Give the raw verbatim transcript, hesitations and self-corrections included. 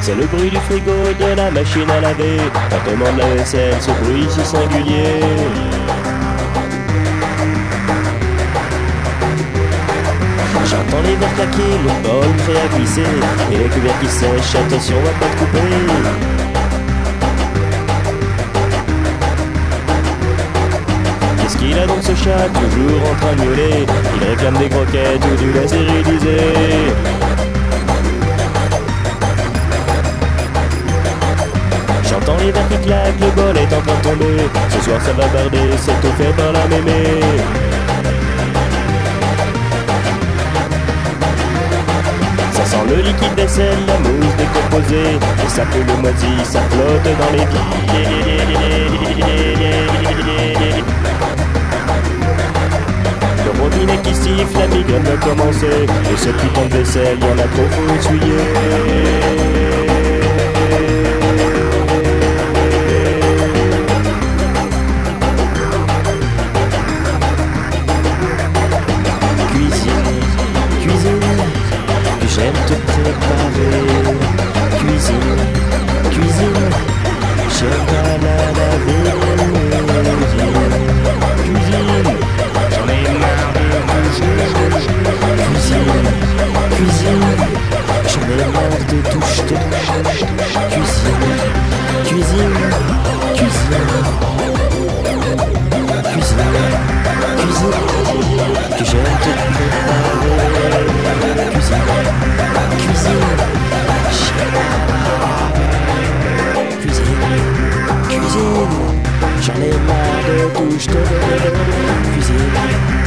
C'est le bruit du frigo, de la machine à laver, quand on demande la vaisselle, ce bruit si singulier. J'entends les verres claquer, le bol prêt à glisser, et les couverts qui sèchent, attention, on va pas te couper. Qu'est-ce qu'il a donc ce chat, toujours en train de miauler? Il réclame des croquettes ou du lait stérilisé. J'entends les verres qui claquent, le bol est en train de tomber. Ce soir ça va barder, c'est tout fait par la mémé. Ça sent le liquide vaisselle, la mousse décomposée, et ça pue le moisi, ça flotte dans les vies. Le robinet qui siffle, la migraine va commencer, et ce putain de vaisselle, y'en a trop, faut essuyer. J'aime te préparer, cuisine, cuisine, j'aime pas la laver. Cuisine, j'en ai marre de bouger. Cuisine, cuisine, j'en ai marre de toucher. Cuisine, cuisine, cuisine, cuisine, cuisine, que j'aime te préparer. Cuisine, cuisine, cuisine, cuisine, j'en ai marre de toucher. Cuisine.